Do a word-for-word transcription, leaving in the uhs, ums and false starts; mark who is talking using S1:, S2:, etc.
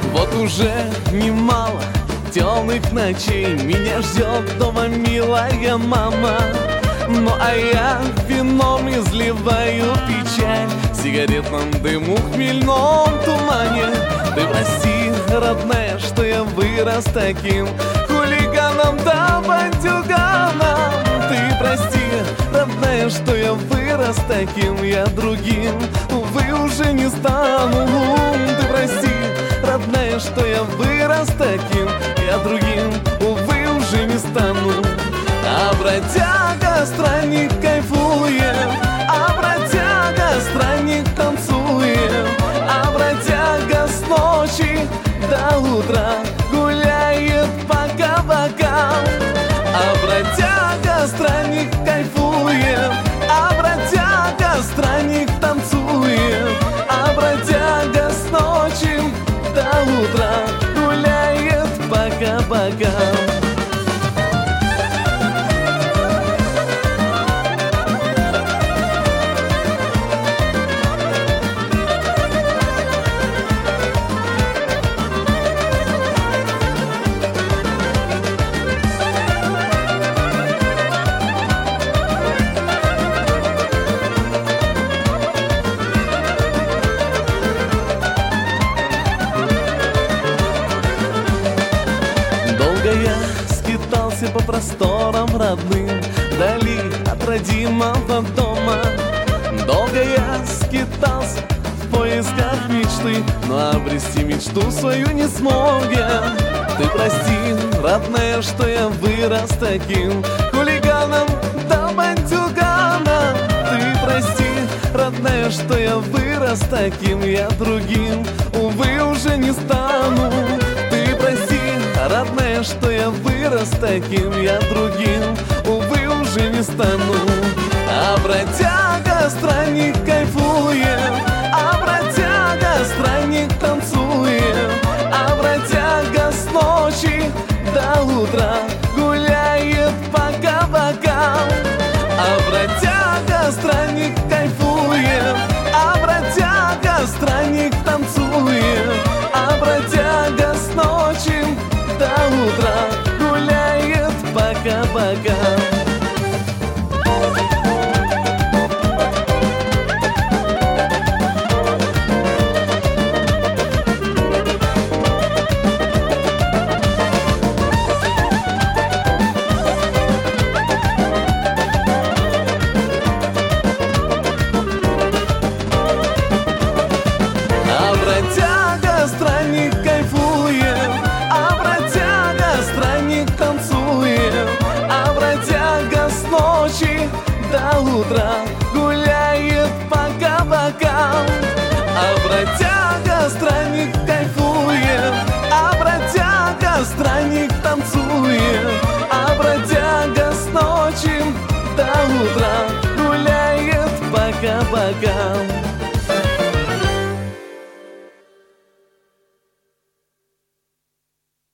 S1: Вот уже немало темных ночей меня ждет дома милая мама. Ну а я вином изливаю печаль в сигаретном дыму, в хмельном тумане. Ты прости, родная, что я вырос таким хулиганом да бандюганом. Ты прости, родная, что я вырос таким, я другим, увы, уже не стану. Ты прости, родная, что я вырос таким, я другим, увы, уже не стану. А бродяга странник кайфует, а бродяга странник танцует, а бродяга с ночи до утра гуляет по кабакам. А бродяга странник кайфует, а бродяга странник танцует, а бродяга с ночи до утра гуляет по кабакам. Я скитался по просторам родным, вдали от родимого дома. Долго я скитался в поисках мечты, но обрести мечту свою не смог я. Ты прости, родная, что я вырос таким хулиганом да бандюганом. Ты прости, родная, что я вырос таким, я другим, увы, уже не стану. Ты прости, родная, что я вырос таким, я другим, увы, уже не стану. А бродяга странник